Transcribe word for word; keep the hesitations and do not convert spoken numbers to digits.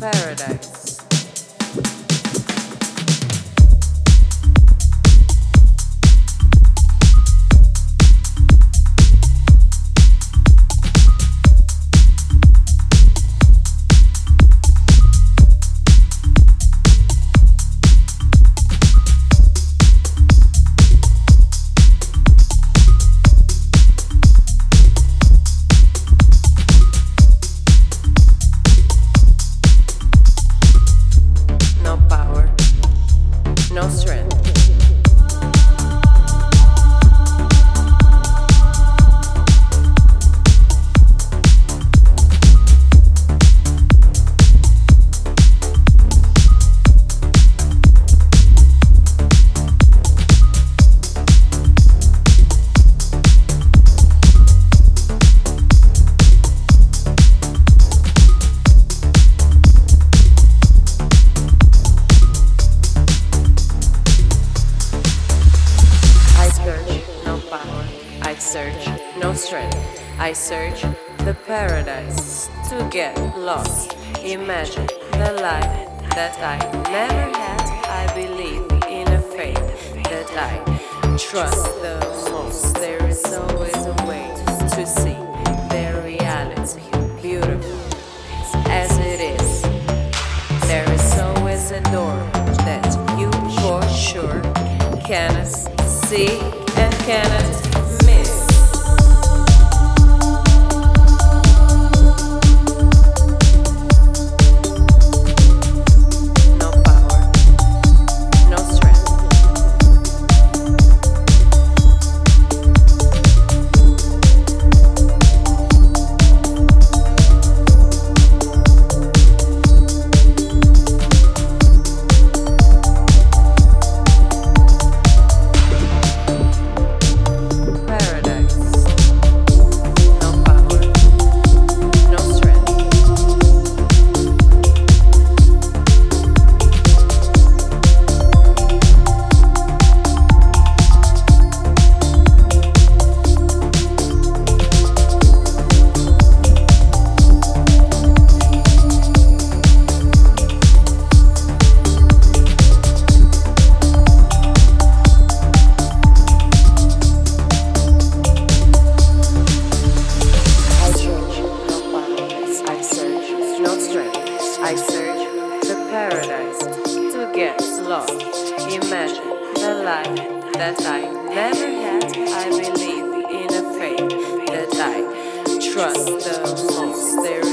Paradise. No power, no strength. I search no power, I search no strength. I search the paradise to get lost. Imagine the life that I never had. I believe in a faith that I trust the most. There is always a way to see their reality, beautiful as it is. There is always a door that you for sure cannot see and cannot miss. No power, no strength. Paradise. No power, no strength. I search no powers, I search no strength. I search the paradise to get lost. Imagine the life that I never had. I believe in a faith that I trust the most. There